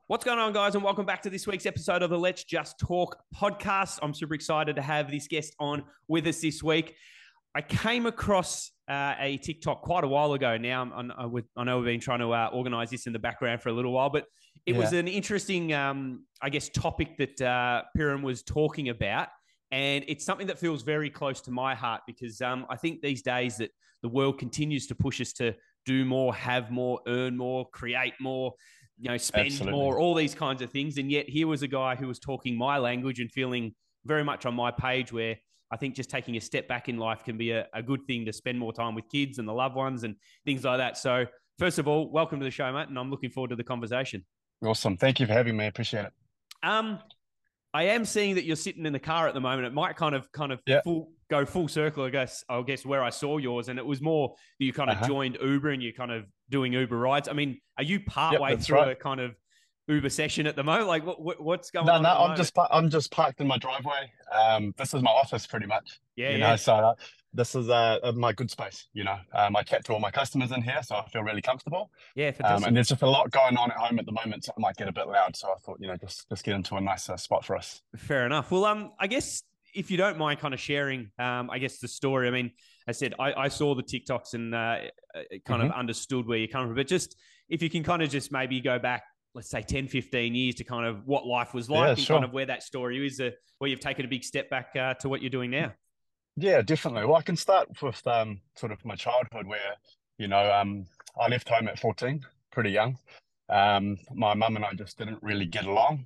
What's going on, guys, and welcome back to this week's episode of the Let's Just Talk podcast. I'm super excited to have this guest on with us this week. I came across a TikTok quite a while ago now. I know we've been trying to organize this in the background for a little while, but it was an interesting, topic that Piran was talking about. And it's something that feels very close to my heart because I think these days that the world continues to push us to do more, have more, earn more, create more, spend Absolutely. more, all these kinds of things. And yet here was a guy who was talking my language and feeling very much on my page, where I think just taking a step back in life can be a good thing to spend more time with kids and the loved ones and things like that. So first of all, welcome to the show, mate. And I'm looking forward to the conversation. Awesome. Thank you for having me. I appreciate it. I am seeing that you're sitting in the car at the moment. It might kind of Yeah. go full circle, I guess where I saw yours, and it was more that you kind of joined Uber and you're kind of doing Uber rides. I mean, are you partway through a kind of Uber session at the moment? Like, what's going on No, at the moment? I'm just parked in my driveway. This is my office pretty much. Yeah. So this is my good space. I chat to all my customers in here, so I feel really comfortable. Yeah, fantastic. And there's just a lot going on at home at the moment, so it might get a bit loud. So I thought, just get into a nice spot for us. Fair enough. Well, I guess if you don't mind kind of sharing, I guess the story. I mean, I said I saw the TikToks and kind of understood where you're coming from, but just if you can kind of just maybe go back, let's say 10, 15 years to kind of what life was like and kind of where that story is, where you've taken a big step back to what you're doing now. Yeah, definitely. Well, I can start with sort of my childhood where, I left home at 14, pretty young. My mum and I just didn't really get along.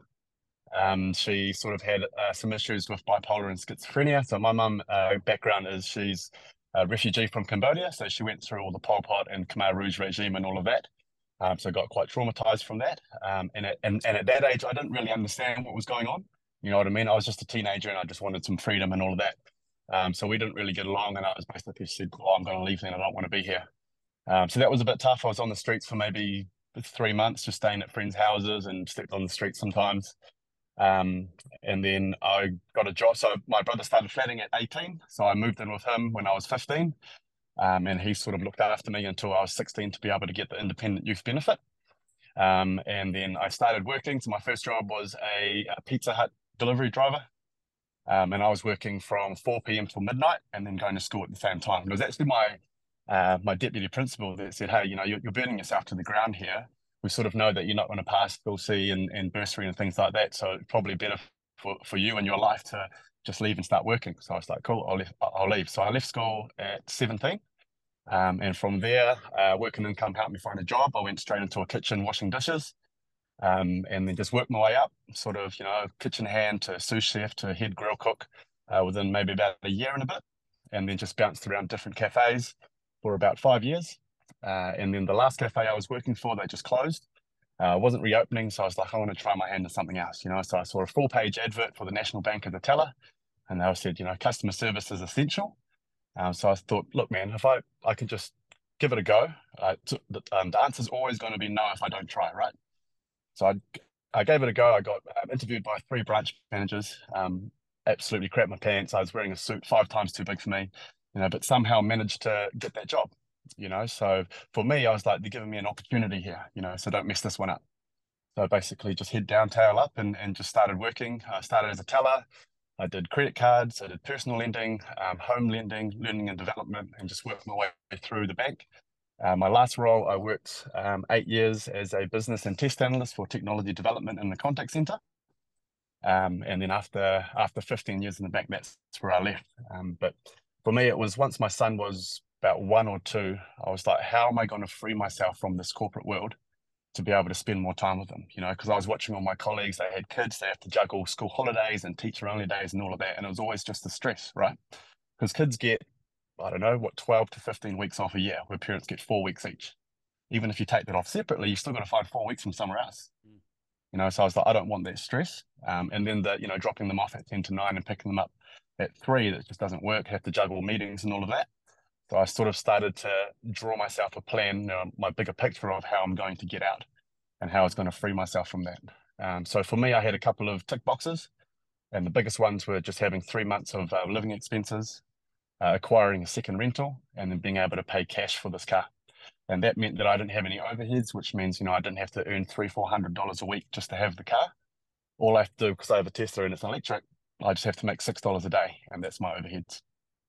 She sort of had some issues with bipolar and schizophrenia. So my mum background is she's a refugee from Cambodia. So she went through all the Pol Pot and Khmer Rouge regime and all of that. So got quite traumatized from that. And at that age, I didn't really understand what was going on. You know what I mean? I was just a teenager and I just wanted some freedom and all of that. So we didn't really get along, and I was basically said, "Oh, I'm going to leave then. I don't want to be here." So that was a bit tough. I was on the streets for maybe 3 months, just staying at friends' houses and slept on the streets sometimes. And then I got a job. So my brother started flatting at 18, so I moved in with him when I was 15, and he sort of looked after me until I was 16 to be able to get the independent youth benefit. And then I started working. So my first job was a Pizza Hut delivery driver. And I was working from 4 p.m. till midnight and then going to school at the same time. It was actually my deputy principal that said, "Hey, you're burning yourself to the ground here. We sort of know that you're not going to pass Bill C and bursary and things like that. So it's probably better for you and your life to just leave and start working." So I was like, "Cool, I'll leave." So I left school at 17. And from there, working income helped me find a job. I went straight into a kitchen washing dishes. And then just worked my way up, sort of, kitchen hand to sous chef to head grill cook within maybe about a year and a bit, and then just bounced around different cafes for about 5 years. And then the last cafe I was working for, they just closed. Wasn't reopening, so I was like, I want to try my hand at something else, So I saw a full-page advert for the National Bank as a teller, and they said, customer service is essential. So I thought, look, man, if I can just give it a go, the answer's always going to be no if I don't try, right? So I gave it a go. I got interviewed by 3 branch managers. Absolutely crap my pants. I was wearing a suit 5 times too big for me, but somehow managed to get that job. So for me, I was like, they're giving me an opportunity here, so don't mess this one up. So basically just head down, tail up, and just started working. I started as a teller. I did credit cards, I did personal lending, home lending, learning and development, and just worked my way through the bank. My last role, I worked 8 years as a business and test analyst for technology development in the contact center. And then after 15 years in the bank, that's where I left. But for me, it was once my son was about 1 or 2, I was like, how am I going to free myself from this corporate world to be able to spend more time with them? Because I was watching all my colleagues, they had kids, they have to juggle school holidays and teacher-only days and all of that. And it was always just the stress, right? Because kids get, I don't know, 12 to 15 weeks off a year, where parents get 4 weeks each. Even if you take that off separately, you've still got to find 4 weeks from somewhere else. So I was like, I don't want that stress. And then dropping them off at 10 to 9 and picking them up at 3, that just doesn't work. Have to juggle meetings and all of that. So I sort of started to draw myself a plan, my bigger picture of how I'm going to get out and how I was going to free myself from that. So for me, I had a couple of tick boxes, and the biggest ones were just having 3 months of living expenses, acquiring a second rental, and then being able to pay cash for this car. And that meant that I didn't have any overheads, which means, you know, I didn't have to earn $300-400 a week just to have the car. All I have to do, because I have a Tesla and it's electric, I just have to make $6 a day, and that's my overheads.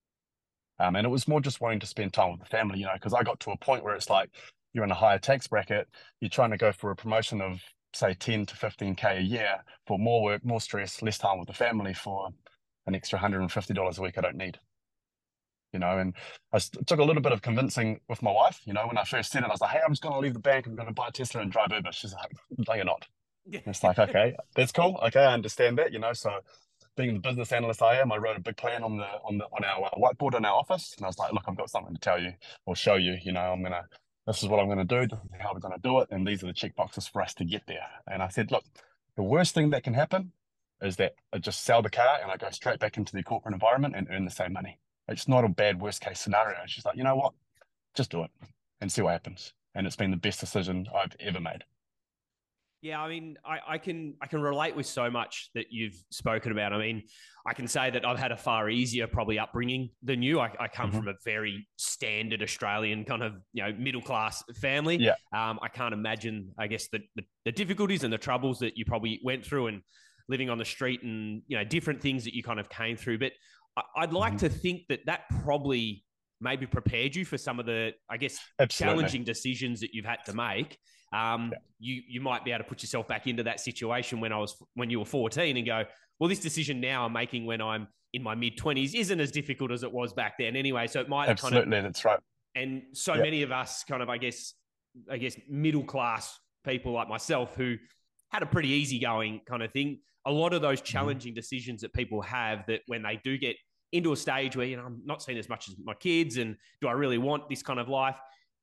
And it was more just wanting to spend time with the family, you know, because I got to a point where it's like you're in a higher tax bracket, you're trying to go for a promotion of, say, 10 to 15K a year for more work, more stress, less time with the family for an extra $150 a week I don't need. You know, and took a little bit of convincing with my wife. You know, when I first said it, I was like, hey, I'm just going to leave the bank. I'm going to buy a Tesla and drive Uber. She's like, no, you're not. And it's like, okay, that's cool. Okay, I understand that. You know, so being the business analyst I am, I wrote a big plan on our whiteboard in our office, and I was like, look, I've got something to tell you or show you. You know, this is what I'm going to do. This is how we're going to do it, and these are the check boxes for us to get there. And I said, look, the worst thing that can happen is that I just sell the car and I go straight back into the corporate environment and earn the same money. It's not a bad worst case scenario. She's like, you know what? Just do it and see what happens. And it's been the best decision I've ever made. Yeah, I mean, I can relate with so much that you've spoken about. I mean, I can say that I've had a far easier probably upbringing than you. I come from a very standard Australian kind of, you know, middle class family. Yeah. I can't imagine, I guess, the difficulties and the troubles that you probably went through and living on the street and, you know, different things that you kind of came through. But I'd like to think that probably maybe prepared you for some of the, I guess, challenging decisions that you've had to make. You might be able to put yourself back into that situation when you were 14 and go, well, this decision now I'm making when I'm in my mid-20s isn't as difficult as it was back then anyway. So it might that's right. And so many of us kind of, I guess middle class people like myself who had a pretty easygoing kind of thing. A lot of those challenging decisions that people have, that when they do get into a stage where, you know, I'm not seeing as much as my kids, and do I really want this kind of life?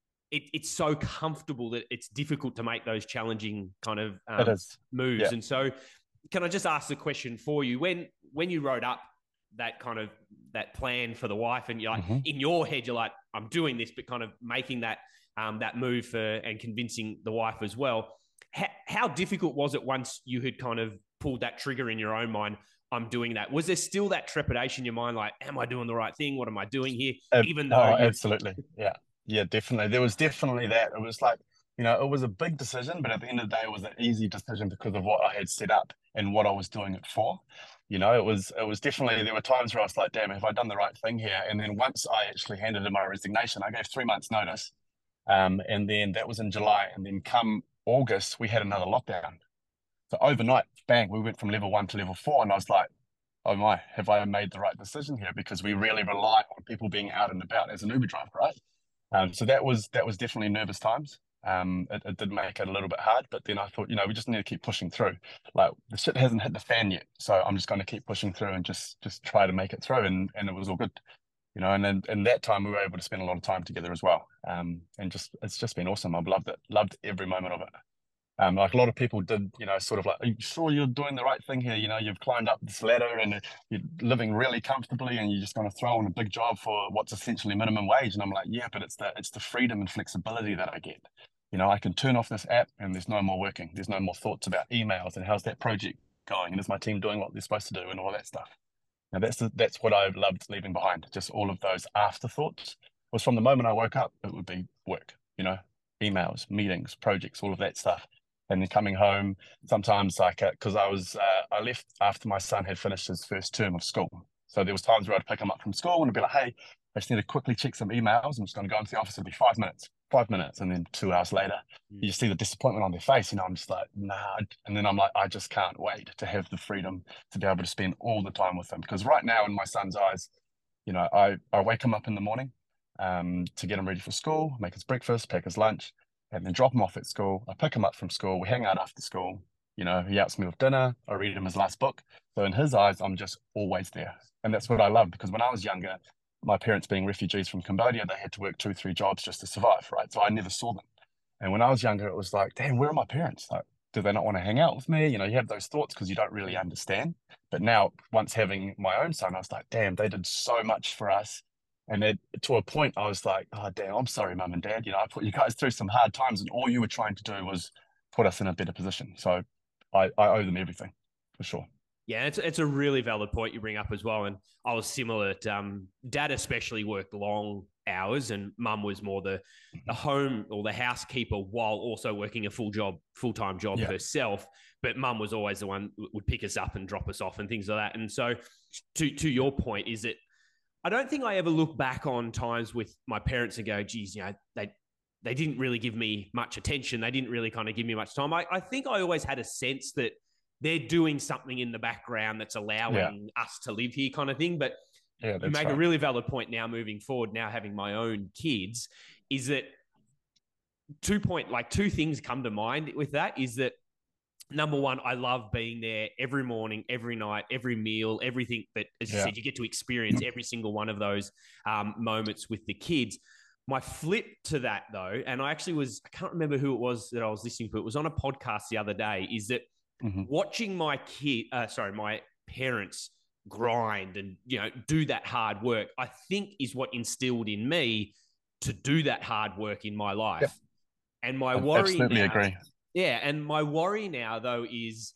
It's so comfortable that it's difficult to make those challenging kind of moves. Yeah. And so can I just ask the question for you, when you wrote up that kind of that plan for the wife, and you're like, in your head, you're like, I'm doing this, but kind of making that move and convincing the wife as well. How difficult was it once you had kind of pulled that trigger in your own mind? I'm doing that. Was there still that trepidation in your mind, like, am I doing the right thing? What am I doing here? Even though absolutely. Yeah, definitely. There was definitely that. It was like, you know, it was a big decision, but at the end of the day, it was an easy decision because of what I had set up and what I was doing it for. You know, it was definitely, there were times where I was like, damn, have I done the right thing here? And then once I actually handed in my resignation, I gave 3 months notice. And then that was in July. And then come August, we had another lockdown. So overnight, bang, we went from level 1 to level 4. And I was like, oh my, have I made the right decision here? Because we really rely on people being out and about as an Uber driver, right? So that was definitely nervous times. It did make it a little bit hard, but then I thought, you know, we just need to keep pushing through. Like, the shit hasn't hit the fan yet, so I'm just going to keep pushing through and just try to make it through. And it was all good, you know. And then in that time, we were able to spend a lot of time together as well. And it's just been awesome. I've loved it, loved every moment of it. Like a lot of people did, you know, sort of like, are you sure you're doing the right thing here? You know, you've climbed up this ladder and you're living really comfortably, and you're just going to throw in a big job for what's essentially minimum wage. And I'm like, yeah, but it's the freedom and flexibility that I get. You know, I can turn off this app and there's no more working. There's no more thoughts about emails and how's that project going, and is my team doing what they're supposed to do, and all that stuff. Now that's what I've loved leaving behind. Just all of those afterthoughts. Was from the moment I woke up, it would be work, you know, emails, meetings, projects, all of that stuff. And then coming home, sometimes like, because I left after my son had finished his first term of school. So there was times where I'd pick him up from school and I'd be like, hey, I just need to quickly check some emails. I'm just going to go into the office. It'll be 5 minutes. And then 2 hours later, you just see the disappointment on their face. You know, I'm just like, nah. And then I'm like, I just can't wait to have the freedom to be able to spend all the time with him. Because right now in my son's eyes, you know, I wake him up in the morning to get him ready for school, make his breakfast, pack his lunch, and then drop him off at school. I pick him up from school. We hang out after school. You know, he outs me with dinner. I read him his last book. So in his eyes, I'm just always there. And that's what I love, because when I was younger, my parents being refugees from Cambodia, they had to work 2-3 jobs just to survive, right? So I never saw them. And when I was younger, it was like, damn, where are my parents? Like, do they not want to hang out with me? You know, you have those thoughts because you don't really understand. But now, once having my own son, I was like, damn, they did so much for us. And to a point, I was like, oh, damn, I'm sorry, mum and dad. You know, I put you guys through some hard times, and all you were trying to do was put us in a better position. So I owe them everything, for sure. Yeah, it's a really valid point you bring up as well. And I was similar. Dad especially worked long hours, and Mum was more the home or the housekeeper while also working a full time job Yeah. herself. But Mum was always the one that would pick us up and drop us off and things like that. And so, to your point, is that I don't think I ever look back on times with my parents and go, geez, they didn't really give me much attention. They didn't really kind of give me much time. I think I always had a sense that they're doing something in the background that's allowing us to live here kind of thing. But you make a really valid point now moving forward, now having my own kids, is that two things come to mind with that is that number one, I love being there every morning, every night, every meal, everything that, as you said, you get to experience every single one of those moments with the kids. My flip to that though, and I can't remember who it was that I was listening to, it was on a podcast the other day, is that watching my parents grind and do that hard work, I think is what instilled in me to do that hard work in my life. Yep. And my I worry absolutely now, agree. Yeah, and my worry now though is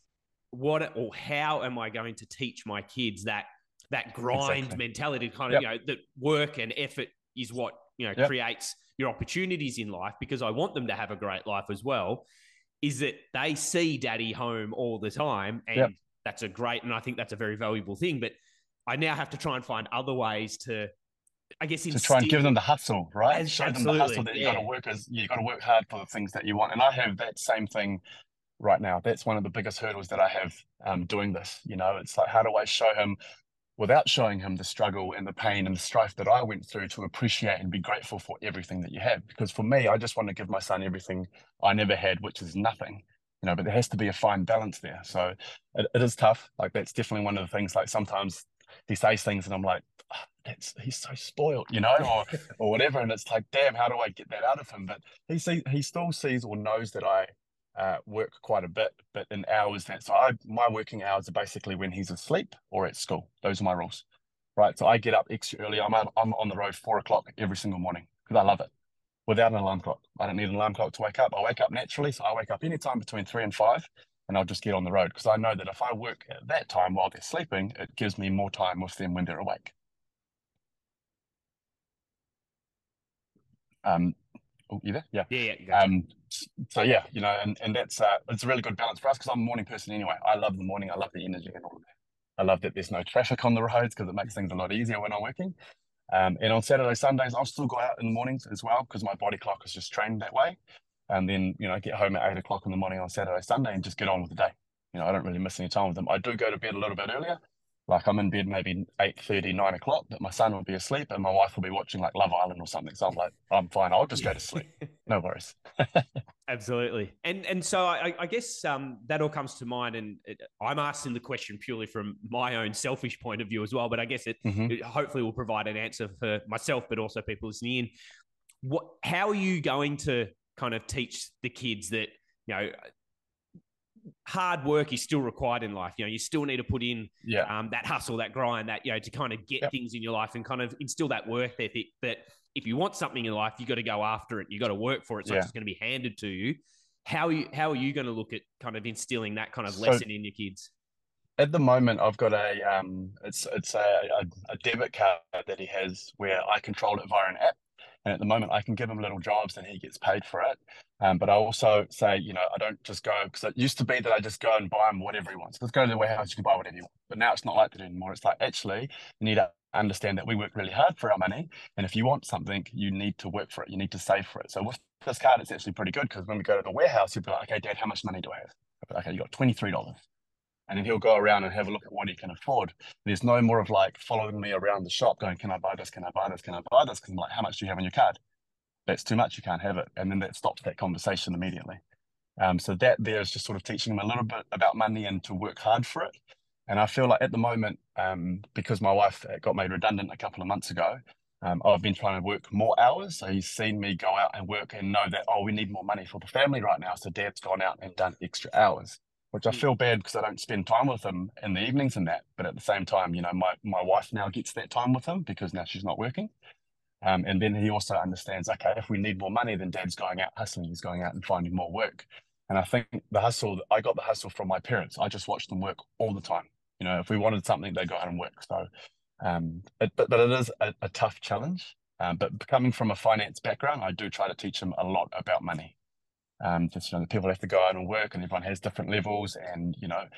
how am I going to teach my kids that grind mentality, kind of that work and effort is what creates your opportunities in life, because I want them to have a great life as well. Is that they see daddy home all the time, and that's and I think that's a very valuable thing. But I now have to try and find other ways to, I guess, to try and give them the hustle, right? Show them the hustle that you got to work hard for the things that you want. And I have that same thing right now. That's one of the biggest hurdles that I have doing this. It's like, how do I show him, without showing him the struggle and the pain and the strife that I went through, to appreciate and be grateful for everything that you have? Because for me, I just want to give my son everything I never had, which is nothing, but there has to be a fine balance there. So it is tough. Like, that's definitely one of the things. Like, sometimes he says things and I'm like, he's so spoiled, or whatever. And it's like, damn, how do I get that out of him? But he still sees or knows that I work quite a bit, but in hours my working hours are basically when he's asleep or at school. Those are my rules, right? So I get up extra early. I'm on the road 4 o'clock every single morning because I love it. Without an alarm clock, I don't need an alarm clock to wake up. I wake up naturally, so I wake up anytime between 3 and 5, and I'll just get on the road because I know that if I work at that time while they're sleeping, it gives me more time with them when they're awake. You there? Yeah. Gotcha. So yeah, and that's it's a really good balance for us because I'm a morning person anyway. I love the morning. I love the energy and all of that. I love that there's no traffic on the roads because it makes things a lot easier when I'm working. And on Saturday, Sundays, I'll still go out in the mornings as well because my body clock is just trained that way. And then, get home at 8 o'clock in the morning on Saturday, Sunday and just get on with the day. I don't really miss any time with them. I do go to bed a little bit earlier. Like, I'm in bed maybe 8:30, 9 o'clock, but my son will be asleep and my wife will be watching like Love Island or something. So I'm like, I'm fine. I'll just go to sleep. No worries. Absolutely. And so I guess that all comes to mind, and I'm asking the question purely from my own selfish point of view as well, but I guess it hopefully will provide an answer for myself, but also people listening in. How are you going to kind of teach the kids that, hard work is still required in life? You still need to put in that hustle, that grind, that, to kind of get things in your life and kind of instill that work ethic that if you want something in life, you got to go after it. You got to work for it. It's not just going to be handed to you. How are you going to look at kind of instilling that kind of lesson in your kids? At the moment, I've got a debit card that he has where I control it via an app. And at the moment, I can give him little jobs and he gets paid for it. But I also say, I don't just go, because it used to be that I just go and buy him whatever he wants. Let's go to the warehouse, you can buy whatever you want. But now it's not like that anymore. It's like, actually, you need to understand that we work really hard for our money. And if you want something, you need to work for it. You need to save for it. So with this card, it's actually pretty good because when we go to the warehouse, you'll be like, okay, Dad, how much money do I have? I'll be like, okay, you got $23. And then he'll go around and have a look at what he can afford. There's no more of like following me around the shop going, can I buy this? Can I buy this? Can I buy this? Because I'm like, how much do you have on your card? That's too much. You can't have it. And then that stops that conversation immediately. So that there is just sort of teaching him a little bit about money and to work hard for it. And I feel like at the moment, because my wife got made redundant a couple of months ago, I've been trying to work more hours. So he's seen me go out and work and know that, we need more money for the family right now. So Dad's gone out and done extra hours, which I feel bad because I don't spend time with him in the evenings and that. But at the same time, my wife now gets that time with him because now she's not working. And then he also understands, okay, if we need more money, then Dad's going out hustling. He's going out and finding more work. And I think I got the hustle from my parents. I just watched them work all the time. You know, if we wanted something, they go out and work. So, but it is a tough challenge. But coming from a finance background, I do try to teach them a lot about money. Just, you know, the people have to go out and work, and everyone has different levels, and, you know,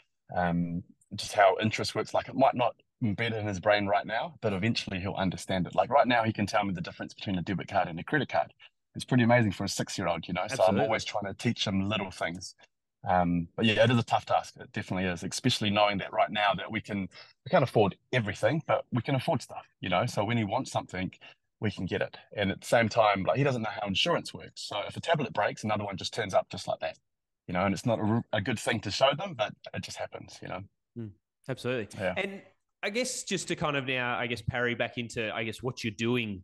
just how interest works. Like, it might not embed in his brain right now, but eventually he'll understand it. Like right now, he can tell me the difference between a debit card and a credit card. It's pretty amazing for a 6-year-old, you know. So I'm Absolutely. always trying to teach him little things. But yeah, it is a tough task. It definitely is, especially knowing that right now that we can't afford everything, but we can afford stuff, you know. So when he wants something, we can get it. And at the same time, like, he doesn't know how insurance works. So if a tablet breaks, another one just turns up just like that, you know. And it's not a good thing to show them, but it just happens, you know. Absolutely. Yeah. And I guess just to kind of now, I guess, parry back into, I guess, what you're doing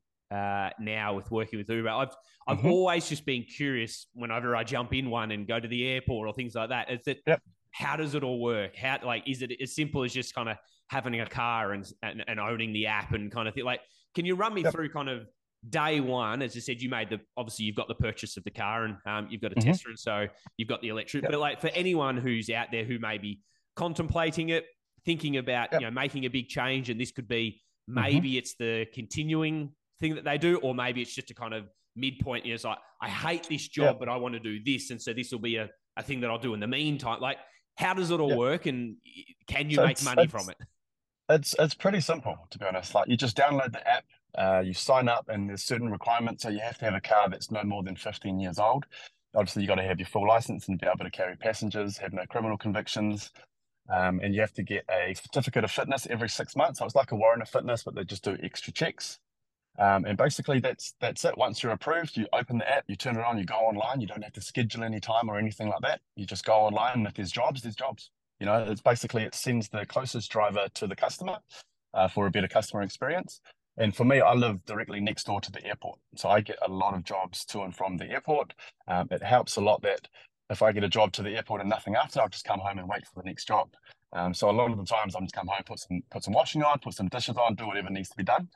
now with working with Uber. I've Hmm. always just been curious whenever I jump in one and go to the airport or things like that. Is that Yep. how does it all work? How, like, is it as simple as just kind of having a car and owning the app and kind of thing? Like, can you run me Yep. through kind of day one? As I said, you made obviously you've got the purchase of the car and you've got a Hmm. Tesla, and so you've got the electric. Yep. But like for anyone who's out there who may be contemplating it, thinking about, Yep. you know, making a big change, and this could be Hmm. maybe it's the continuing thing that they do, or maybe it's just a kind of midpoint. You know, it's like, I hate this job, Yep. but I want to do this, and so this will be a thing that I'll do in the meantime. Like, how does it all Yep. work, and can you So make money from it? it's pretty simple, to be honest. Like, you just download the app, you sign up, and there's certain requirements. So you have to have a car that's no more than 15 years old. Obviously, you got to have your full license and be able to carry passengers, have no criminal convictions. And you have to get a certificate of fitness every 6 months. So it's like a warrant of fitness, but they just do extra checks. And basically that's it. Once you're approved, you open the app, you turn it on, you go online. You don't have to schedule any time or anything like that. You just go online, and if there's jobs, there's jobs. You know, it's basically, it sends the closest driver to the customer for a better customer experience. And for me, I live directly next door to the airport, so I get a lot of jobs to and from the airport. It helps a lot that if I get a job to the airport and nothing after, I'll just come home and wait for the next job. So a lot of the times I'm just come home, put some washing on, put some dishes on, do whatever needs to be done.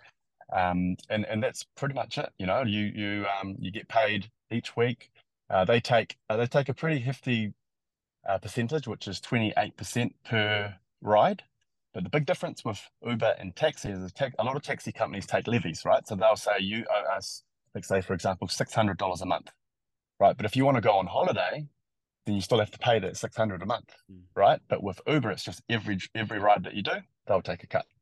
And that's pretty much it. You know, you get paid each week. They take a pretty hefty percentage, which is 28% per ride. But the big difference with Uber and taxi is a lot of taxi companies take levies, right? So they'll say you owe us, let's say, for example, $600 a month, right? But if you want to go on holiday, then you still have to pay that 600 a month, right? But with Uber, it's just every ride that you do, they'll take a cut.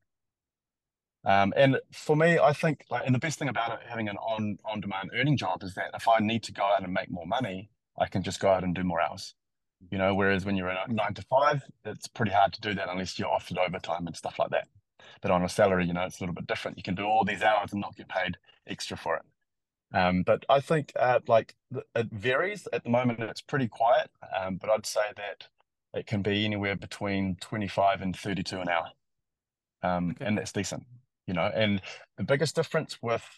And for me, I think, like, and the best thing about it, having an on-demand earning job, is that if I need to go out and make more money, I can just go out and do more hours. You know, whereas when you're in a 9 to 5, it's pretty hard to do that unless you're offered overtime and stuff like that. But on a salary, you know, it's a little bit different. You can do all these hours and not get paid extra for it. But I think it varies. At the moment, it's pretty quiet. But I'd say that it can be anywhere between 25 and 32 an hour. Okay. And that's decent, you know. And the biggest difference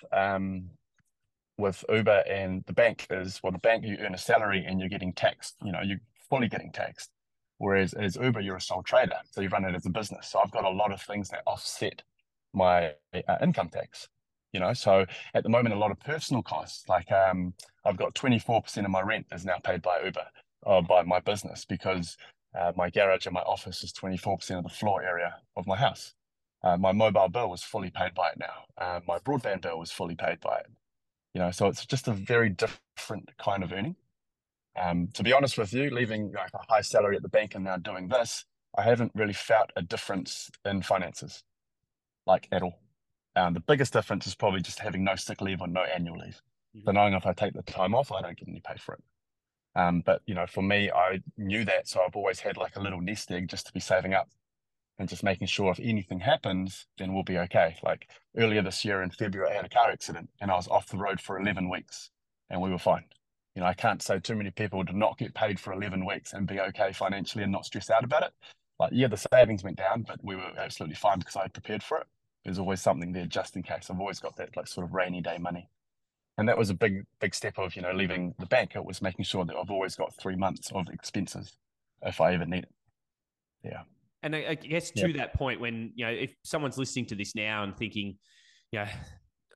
with Uber and the bank is, well, the bank, you earn a salary and you're getting taxed. You know, you're fully getting taxed. Whereas as Uber, you're a sole trader, so you run it as a business. So I've got a lot of things that offset my income tax. You know, so at the moment, a lot of personal costs, like I've got 24% of my rent is now paid by Uber, or by my business, because my garage and my office is 24% of the floor area of my house. My mobile bill was fully paid by it now. My broadband bill was fully paid by it. You know, so it's just a very different kind of earning. To be honest with you, leaving like a high salary at the bank and now doing this, I haven't really felt a difference in finances, like, at all. The biggest difference is probably just having no sick leave or no annual leave. So knowing if I take the time off, I don't get any pay for it. But you know, for me, I knew that, so I've always had like a little nest egg just to be saving up and just making sure if anything happens, then we'll be okay. Like earlier this year in February, I had a car accident and I was off the road for 11 weeks and we were fine. You know, I can't say too many people did not get paid for 11 weeks and be okay financially and not stress out about it. Like, yeah, the savings went down, but we were absolutely fine because I had prepared for it. There's always something there just in case. I've always got that like sort of rainy day money. And that was a big step of, you know, leaving the bank. It was making sure that I've always got 3 months of expenses if I ever need it. Yeah. And I guess Yeah. to that point, when, you know, if someone's listening to this now and thinking, you know,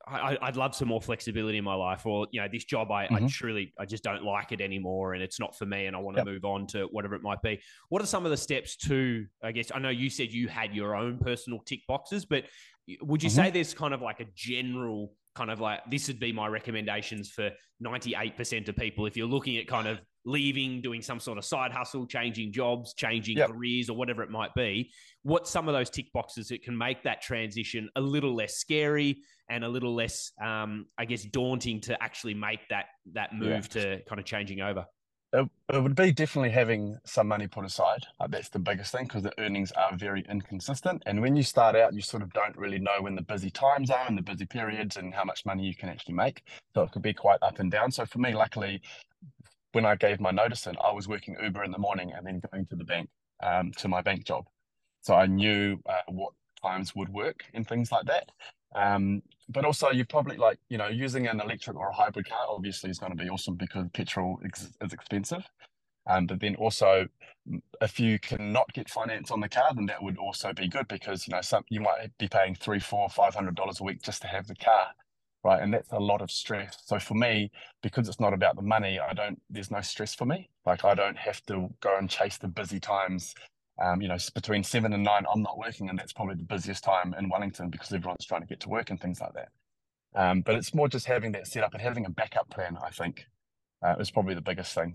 I'd love some more flexibility in my life, or this job I just don't like it anymore, and it's not for me, and I want to move on to whatever it might be. What are some of the steps to, I guess, I know you said you had your own personal tick boxes, but would you say there's kind of like a general kind of like, this would be my recommendations for 98% of people if you're looking at kind of leaving, doing some sort of side hustle, changing jobs, changing careers, or whatever it might be? What's some of those tick boxes that can make that transition a little less scary and a little less, I guess, daunting to actually make that move to kind of changing over? It would be definitely having some money put aside. That's the biggest thing, because the earnings are very inconsistent. And when you start out, you sort of don't really know when the busy times are and the busy periods and how much money you can actually make. So it could be quite up and down. So for me, luckily, when I gave my notice in, I was working Uber in the morning and then going to the bank, to my bank job. So I knew what times would work and things like that. But also, you probably using an electric or a hybrid car obviously is going to be awesome because petrol is expensive. But then also, if you cannot get finance on the car, then that would also be good, because you might be paying $300, $400, $500 a week just to have the car, right? And that's a lot of stress. So for me, because it's not about the money, there's no stress for me. Like, I don't have to go and chase the busy times. Between 7 and 9, I'm not working, and that's probably the busiest time in Wellington because everyone's trying to get to work and things like that. But it's more just having that set up and having a backup plan, I think, is probably the biggest thing.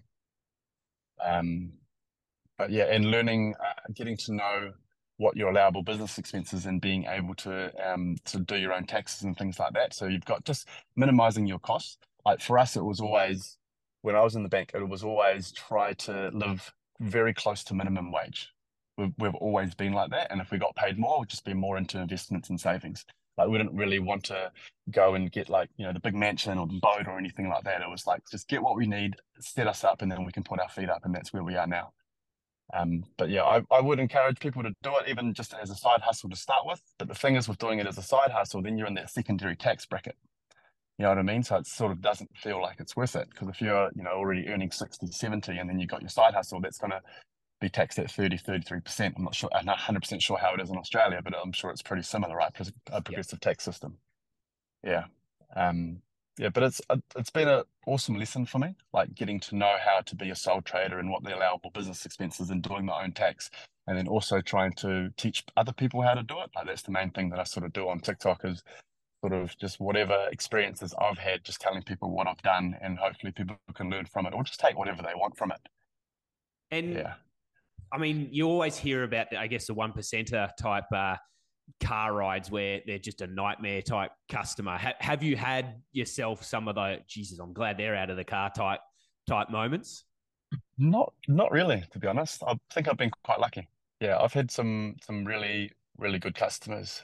But yeah, and learning, getting to know what your allowable business expenses, and being able to do your own taxes and things like that. So you've got just minimizing your costs. Like for us, it was always, when I was in the bank, it was always try to live very close to minimum wage. We've always been like that. And if we got paid more, we'd just be more into investments and savings. Like, we didn't really want to go and get the big mansion or the boat or anything like that. It was like, just get what we need, set us up, and then we can put our feet up. And that's where we are now. But yeah, I would encourage people to do it, even just as a side hustle to start with. But the thing is, with doing it as a side hustle, then you're in that secondary tax bracket. You know what I mean? So it sort of doesn't feel like it's worth it, because if you're, already earning 60, 70, and then you got your side hustle, that's going to be taxed at 30, 33%. I'm not sure, I'm not 100% sure how it is in Australia, but I'm sure it's pretty similar, right? A progressive tax system. Yeah. But it's been an awesome lesson for me, like getting to know how to be a sole trader and what the allowable business expenses, and doing my own tax, and then also trying to teach other people how to do it. Like, that's the main thing that I sort of do on TikTok, is sort of just whatever experiences I've had, just telling people what I've done, and hopefully people can learn from it, or just take whatever they want from it. And yeah. I mean, you always hear about, I guess, the 1%er type car rides where they're just a nightmare type customer. Have you had yourself some of the, Jesus, I'm glad they're out of the car type moments? Not really, to be honest. I think I've been quite lucky. Yeah, I've had some really, really good customers.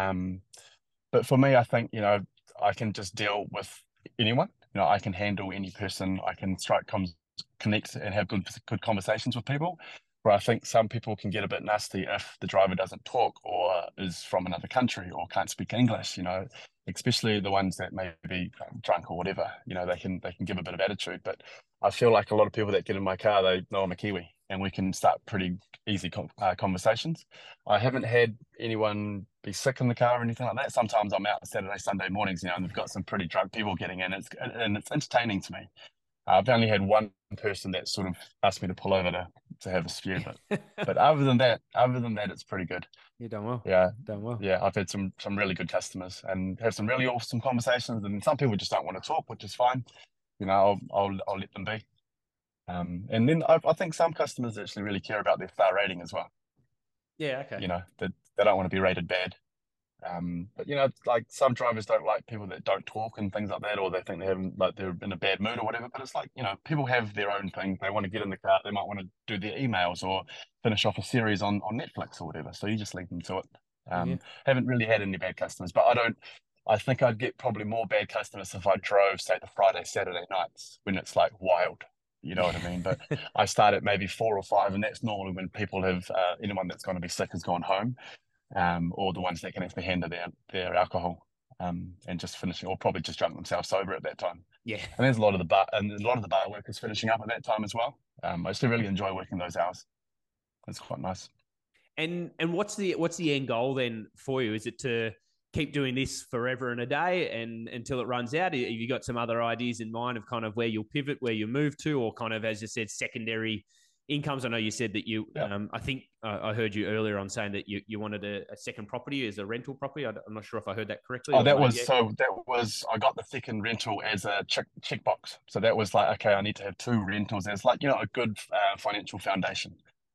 But for me, I think, I can just deal with anyone. I can handle any person. I can connect and have good conversations with people. Where I think some people can get a bit nasty if the driver doesn't talk, or is from another country, or can't speak English, especially the ones that may be drunk or whatever. They can give a bit of attitude. But I feel like a lot of people that get in my car, they know I'm a Kiwi, and we can start pretty easy conversations. I haven't had anyone be sick in the car or anything like that. Sometimes I'm out Saturday, Sunday mornings, and they've got some pretty drunk people getting in. It's entertaining to me. I've only had one person that sort of asked me to pull over to have a spew, but other than that, it's pretty good. You've done well. Yeah, done well. Yeah, I've had some really good customers and have some really awesome conversations. And some people just don't want to talk, which is fine. I'll let them be. And then I think some customers actually really care about their star rating as well. Yeah, okay. They don't want to be rated bad. But like, some drivers don't like people that don't talk and things like that, or they think they're in a bad mood or whatever. But it's like, people have their own thing. They want to get in the car. They might want to do their emails or finish off a series on Netflix or whatever. So you just leave them to it. Haven't really had any bad customers, but I think I'd get probably more bad customers if I drove, say, the Friday, Saturday nights when it's like wild. You know what I mean? But I start at maybe 4 or 5, and that's normally when people have, anyone that's going to be sick has gone home. Or the ones that can actually handle their alcohol, and just finishing, or probably just drunk themselves sober at that time. Yeah, and there's a lot of the bar workers finishing up at that time as well. I still really enjoy working those hours. It's quite nice. And what's the end goal then for you? Is it to keep doing this forever and a day and until it runs out? Have you got some other ideas in mind of kind of where you'll pivot, where you move to, or kind of, as you said, secondary incomes? I know you said that you, I think I heard you earlier on saying that you wanted a second property as a rental property. I'm not sure if I heard that correctly. Oh, I got the second rental as a checkbox. So that was like, okay, I need to have two rentals as like, a good financial foundation.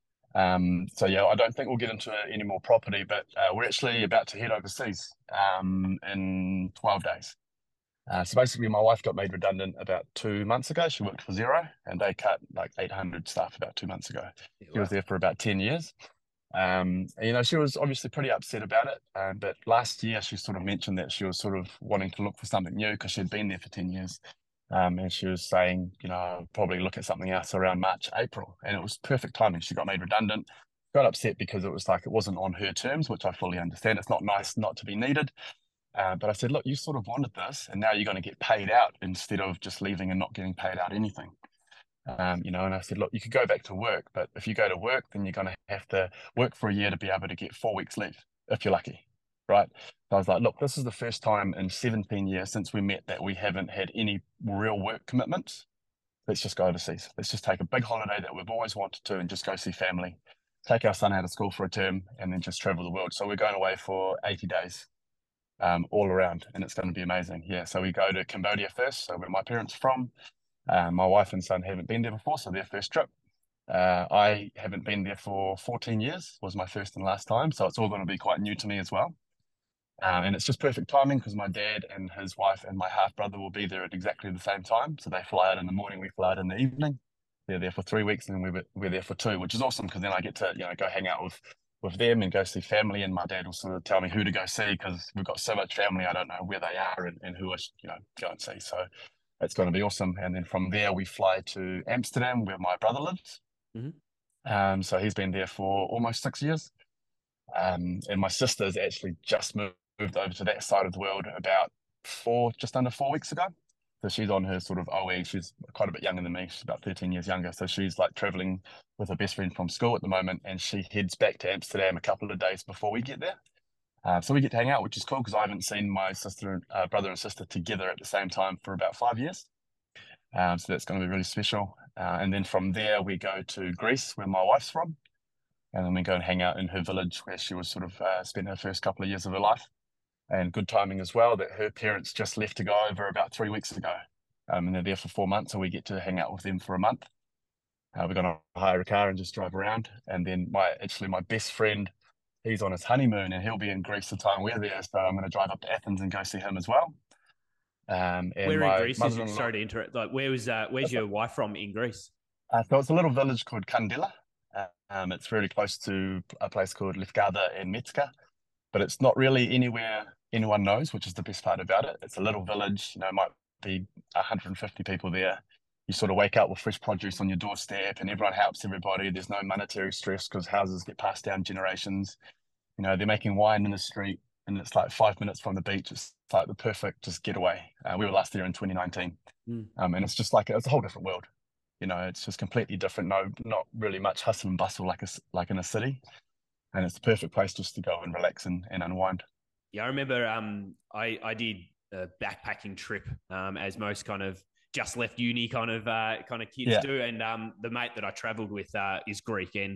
So yeah, I don't think we'll get into any more property, but we're actually about to head overseas in 12 days. So basically, my wife got made redundant about 2 months ago. She worked for Xero, and they cut like 800 staff about 2 months ago. She was there for about 10 years. She was obviously pretty upset about it. But last year, she sort of mentioned that she was sort of wanting to look for something new because she'd been there for 10 years. And she was saying, probably look at something else around March, April. And it was perfect timing. She got made redundant, got upset because it was like it wasn't on her terms, which I fully understand. It's not nice not to be needed. But I said, look, you sort of wanted this, and now you're going to get paid out instead of just leaving and not getting paid out anything. And I said, look, you could go back to work, but if you go to work, then you're going to have to work for a year to be able to get 4 weeks leave, if you're lucky, right? So I was like, look, this is the first time in 17 years since we met that we haven't had any real work commitments. Let's just go overseas. Let's just take a big holiday that we've always wanted to and just go see family, take our son out of school for a term, and then just travel the world. So we're going away for 80 days. All around, and it's going to be amazing. Yeah, so we go to Cambodia first, so where my parents are from. My wife and son haven't been there before, so their first trip. I haven't been there for 14 years, was my first and last time, so it's all going to be quite new to me as well. And it's just perfect timing because my dad and his wife and my half brother will be there at exactly the same time. So they fly out in the morning, we fly out in the evening. They're there for 3 weeks, and we're there for 2, which is awesome because then I get to go hang out with them and go see family, and my dad will sort of tell me who to go see because we've got so much family. I don't know where they are and who I should go and see. So it's going to be awesome. And then from there we fly to Amsterdam where my brother lives. Mm-hmm. So he's been there for almost 6 years. And my sister's actually just moved over to that side of the world about just under 4 weeks ago. So she's on her sort of OE. She's quite a bit younger than me. She's about 13 years younger. So she's like traveling with her best friend from school at the moment. And she heads back to Amsterdam a couple of days before we get there. So we get to hang out, which is cool because I haven't seen my brother and sister together at the same time for about 5 years. So that's going to be really special. And then from there, we go to Greece, where my wife's from. And then we go and hang out in her village where she was sort of spent her first couple of years of her life. And good timing as well that her parents just left to go over about 3 weeks ago. And they're there for 4 months, so we get to hang out with them for a month. We're going to hire a car and just drive around. And then my best friend, he's on his honeymoon and he'll be in Greece the time we're there. So I'm going to drive up to Athens and go see him as well. And where in Greece is you? Sorry to interrupt. Like, where's your wife from in Greece? So it's a little village called Kandila. It's really close to a place called Lefkada and Metska, but it's not really anywhere anyone knows, which is the best part about it. It's a little village, might be 150 people there. You sort of wake up with fresh produce on your doorstep and everyone helps everybody. There's no monetary stress because houses get passed down generations. They're making wine in the street and it's like 5 minutes from the beach. It's like the perfect just getaway. We were last there in 2019. And it's just like, it's a whole different world. It's just completely different. No, not really much hustle and bustle like in a city. And it's the perfect place just to go and relax and unwind. Yeah, I remember I did a backpacking trip as most kind of just left uni kind of kids do, and the mate that I travelled with is Greek, and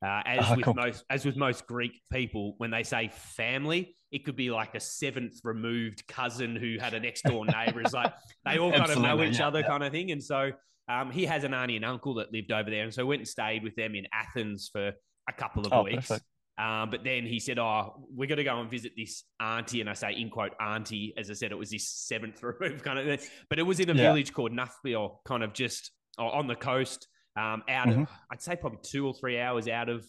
as with most Greek people, when they say family, it could be like a seventh removed cousin who had a next door neighbour. It's like they all kind of know each other kind of thing, and so he has an auntie and uncle that lived over there, and so I went and stayed with them in Athens for a couple of weeks. Perfect. But then he said, we're going to go and visit this auntie. And I say, in quote, auntie, as I said, it was this seventh remove kind of thing. But it was in a village called Nafplio, kind of just on the coast, of, I'd say probably 2 or 3 hours out of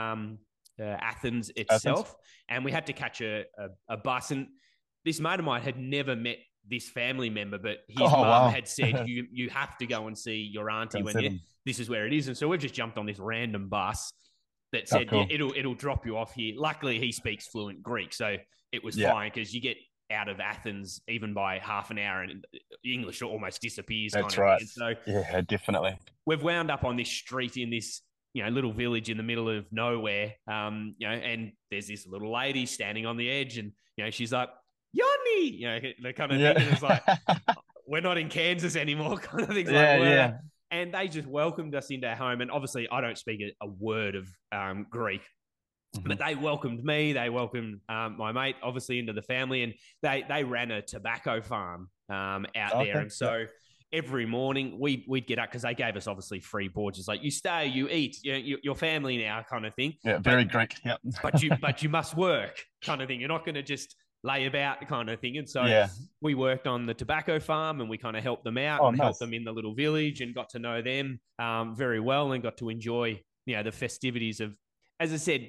Athens itself. And we had to catch a bus. And this mate of mine had never met this family member, but his mum had said, you have to go and see your auntie this is where it is. And so we've just jumped on this random bus that said, it'll drop you off here. Luckily, he speaks fluent Greek, so it was fine because you get out of Athens even by half an hour and English almost disappears. That's right. So yeah, definitely. We've wound up on this street in this little village in the middle of nowhere, and there's this little lady standing on the edge and she's like, Yanni, the kind of thing. And it's like, we're not in Kansas anymore, kind of things Yeah, like yeah. And they just welcomed us into our home. And obviously, I don't speak a word of Greek, but they welcomed me. They welcomed my mate, obviously, into the family. And they ran a tobacco farm out there. And so every morning we'd get up because they gave us obviously free boards. It's like, you stay, you eat, your family now, kind of thing. Yeah, very Greek. Yeah. but you must work, kind of thing. You're not going to just lay about, kind of thing. And so we worked on the tobacco farm, and we kind of helped them out and helped them in the little village, and got to know them very well, and got to enjoy the festivities of, as I said,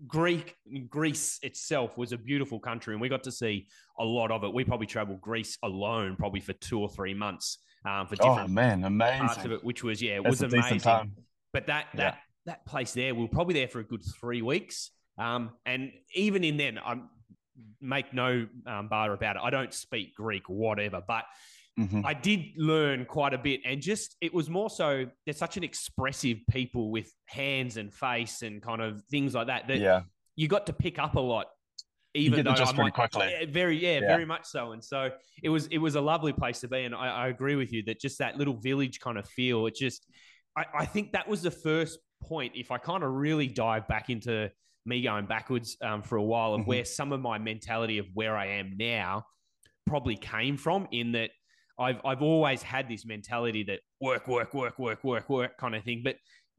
Greece itself was a beautiful country, and we got to see a lot of it. We probably traveled Greece alone probably for 2 or 3 months for different amazing parts of it, which was was amazing. Time. But that place there, we were probably there for a good 3 weeks, and even in then, I'm make no bar about it, I don't speak Greek, whatever, but I did learn quite a bit, and it was more so they're such an expressive people with hands and face and kind of things like that you got to pick up a lot, even though I might quickly. Very much so. And so it was a lovely place to be, and I agree with you that just that little village kind of feel. It just I think that was the first point, if I kind of really dive back into me going backwards for a while, of where some of my mentality of where I am now probably came from, in that I've always had this mentality that work kind of thing. But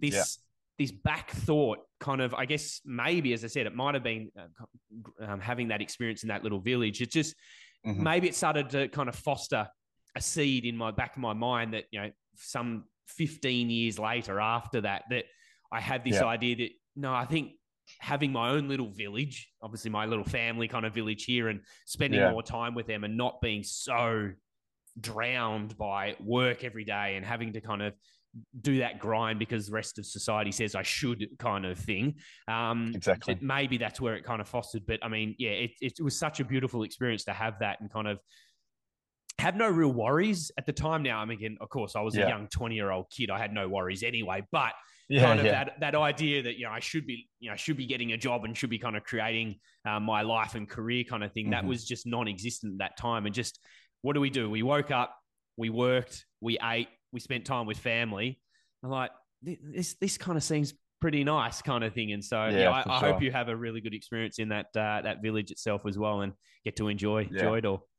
this back thought kind of, I guess maybe, as I said, it might have been having that experience in that little village. It just, maybe it started to kind of foster a seed in my back of my mind that, some 15 years later after that I had this idea that, no, I think having my own little village, obviously my little family kind of village here, and spending more time with them, and not being so drowned by work every day and having to kind of do that grind because the rest of society says I should, kind of thing. Exactly. Maybe that's where it kind of fostered. But I mean, it was such a beautiful experience to have that, and kind of have no real worries at the time. Now, I mean, again, of course, I was a young 20-year-old kid. I had no worries anyway, but that idea that, I should be getting a job and should be kind of creating my life and career kind of thing, that was just non-existent at that time. And just, what do? We woke up, we worked, we ate, we spent time with family. I'm like, this kind of seems pretty nice, kind of thing. And so I hope you have a really good experience in that village itself as well, and get to enjoy it all.